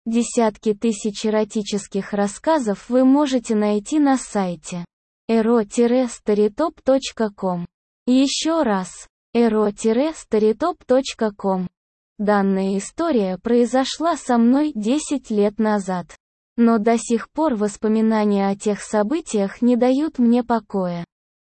Десятки тысяч эротических рассказов вы можете найти на сайте ero-storytop.com. Еще раз, ero-storytop.com. Данная история произошла со мной 10 лет назад. Но до сих пор воспоминания о тех событиях не дают мне покоя.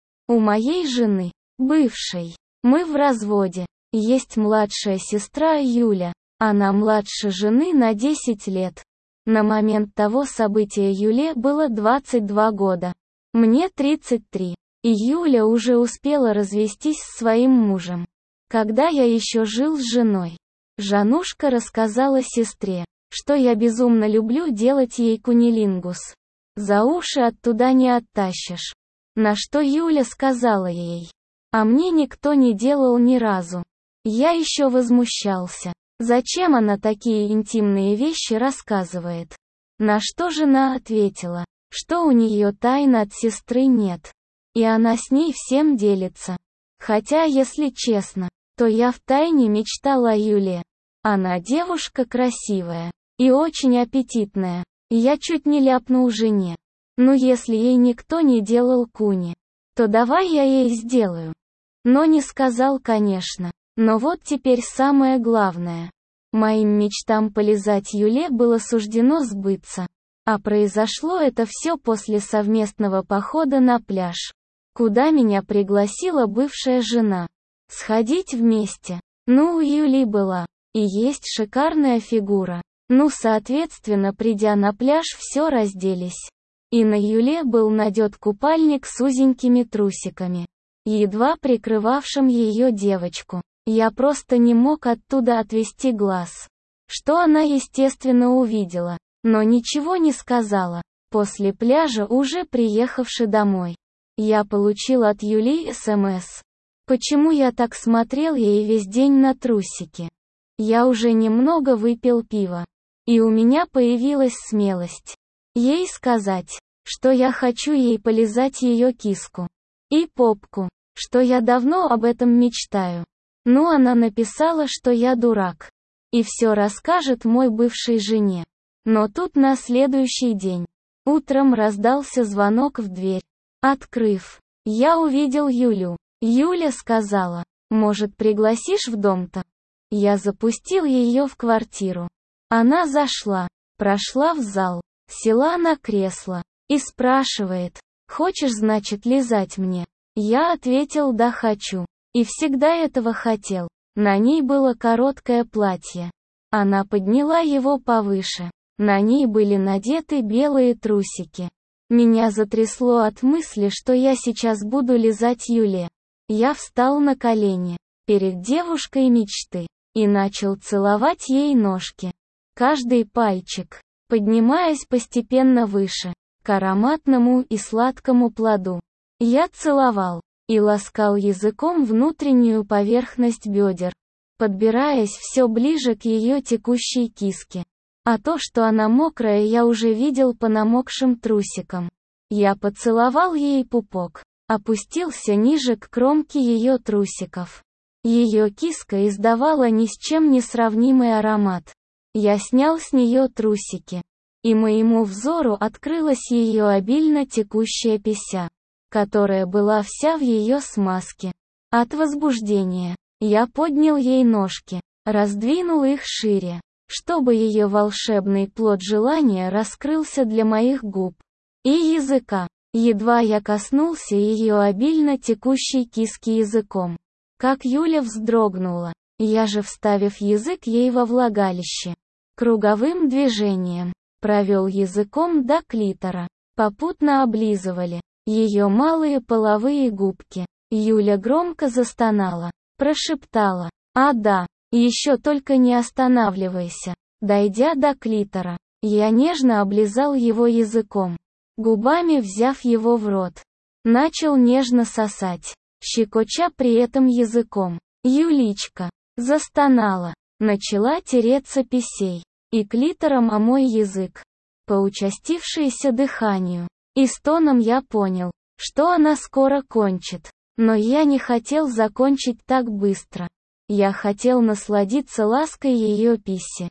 У моей жены, бывшей, мы в разводе. Есть младшая сестра Юля. Она младше жены на 10 лет. На момент того события Юле было 22 года. Мне 33. И Юля уже успела развестись с своим мужем. Когда я еще жил с женой, Жанушка рассказала сестре, что я безумно люблю делать ей кунилингус. За уши оттуда не оттащишь. На что Юля сказала ей: а мне никто не делал ни разу. Я еще возмущался. Зачем она такие интимные вещи рассказывает? На что жена ответила, что у нее тайн от сестры нет. И она с ней всем делится. Хотя, если честно, то я втайне мечтала о Юле. Она девушка красивая и очень аппетитная. Я чуть не ляпнул жене. Ну если ей никто не делал куни, то давай я ей сделаю. Но не сказал, конечно. Но вот теперь самое главное. Моим мечтам полизать Юле было суждено сбыться. А произошло это все после совместного похода на пляж, куда меня пригласила бывшая жена. Сходить вместе. Ну, у Юли была и есть шикарная фигура. Ну, соответственно, придя на пляж, все разделись. И на Юле был надет купальник с узенькими трусиками, едва прикрывавшим ее девочку. Я просто не мог оттуда отвести глаз. Что она, естественно, увидела, но ничего не сказала. После пляжа, уже приехавши домой, я получил от Юли СМС. Почему я так смотрел ей весь день на трусики? Я уже немного выпил пива. И у меня появилась смелость ей сказать, что я хочу ей полизать ее киску и попку, что я давно об этом мечтаю. Ну, она написала, что я дурак. И все расскажет мой бывшей жене. Но тут на следующий день, утром раздался звонок в дверь. Открыв, я увидел Юлю. Юля сказала: может, пригласишь в дом-то? Я запустил ее в квартиру. Она зашла, прошла в зал, села на кресло и спрашивает: хочешь, значит, лизать мне? Я ответил: да, хочу. И всегда этого хотел. На ней было короткое платье. Она подняла его повыше. На ней были надеты белые трусики. Меня затрясло от мысли, что я сейчас буду лизать Юле. Я встал на колени перед девушкой мечты и начал целовать ей ножки. Каждый пальчик, поднимаясь постепенно выше, к ароматному и сладкому плоду. Я целовал и ласкал языком внутреннюю поверхность бедер, подбираясь все ближе к ее текущей киске. А то, что она мокрая, я уже видел по намокшим трусикам. Я поцеловал ей пупок, опустился ниже к кромке ее трусиков. Ее киска издавала ни с чем не сравнимый аромат. Я снял с нее трусики, и моему взору открылась ее обильно текущая пися, которая была вся в ее смазке. От возбуждения я поднял ей ножки, раздвинул их шире, чтобы ее волшебный плод желания раскрылся для моих губ и языка. Едва я коснулся ее обильно текущей киски языком, как Юля вздрогнула. Я же, вставив язык ей во влагалище, круговым движением провел языком до клитора. Попутно облизывали ее малые половые губки. Юля громко застонала, прошептала: «А да, еще только не останавливайся». Дойдя до клитора, я нежно облизал его языком, губами взяв его в рот. Начал нежно сосать, щекоча при этом языком. Юличка застонала, начала тереться писей и клитором о мой язык. По участившееся дыханию и стонам я понял, что она скоро кончит. Но я не хотел закончить так быстро. Я хотел насладиться лаской ее писси,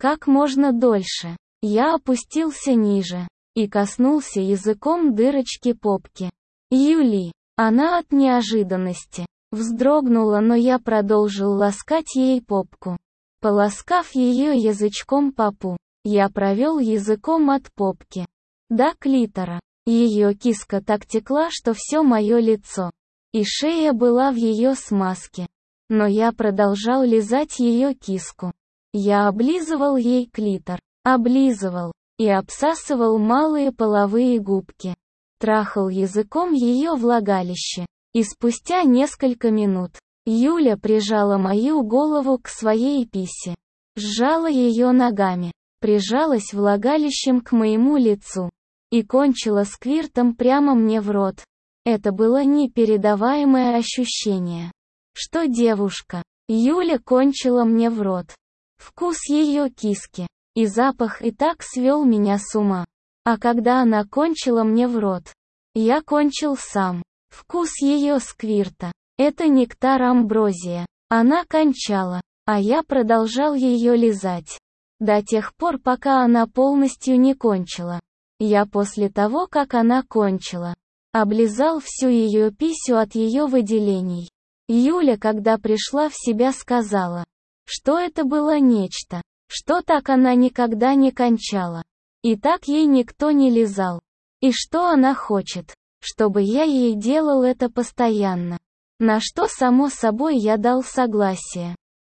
как можно дольше. Я опустился ниже и коснулся языком дырочки попки Юли. Она от неожиданности вздрогнула, но я продолжил ласкать ей попку. Поласкав ее язычком по пу, я провел языком от попки до клитора. Ее киска так текла, что все мое лицо и шея была в ее смазке. Но я продолжал лизать ее киску. Я облизывал ей клитор, облизывал и обсасывал малые половые губки. Трахал языком ее влагалище. И спустя несколько минут Юля прижала мою голову к своей писе, сжала ее ногами, прижалась влагалищем к моему лицу и кончила сквиртом прямо мне в рот. Это было непередаваемое ощущение, что девушка Юля кончила мне в рот. Вкус ее киски и запах и так свел меня с ума. А когда она кончила мне в рот, я кончил сам. Вкус ее сквирта — это нектар амброзия. Она кончала, а я продолжал ее лизать. До тех пор, пока она полностью не кончила. Я после того, как она кончила, облизал всю ее писю от ее выделений. Юля, когда пришла в себя, сказала, что это было нечто, что так она никогда не кончала. И так ей никто не лизал. И что она хочет, чтобы я ей делал это постоянно. На что, само собой, я дал согласие.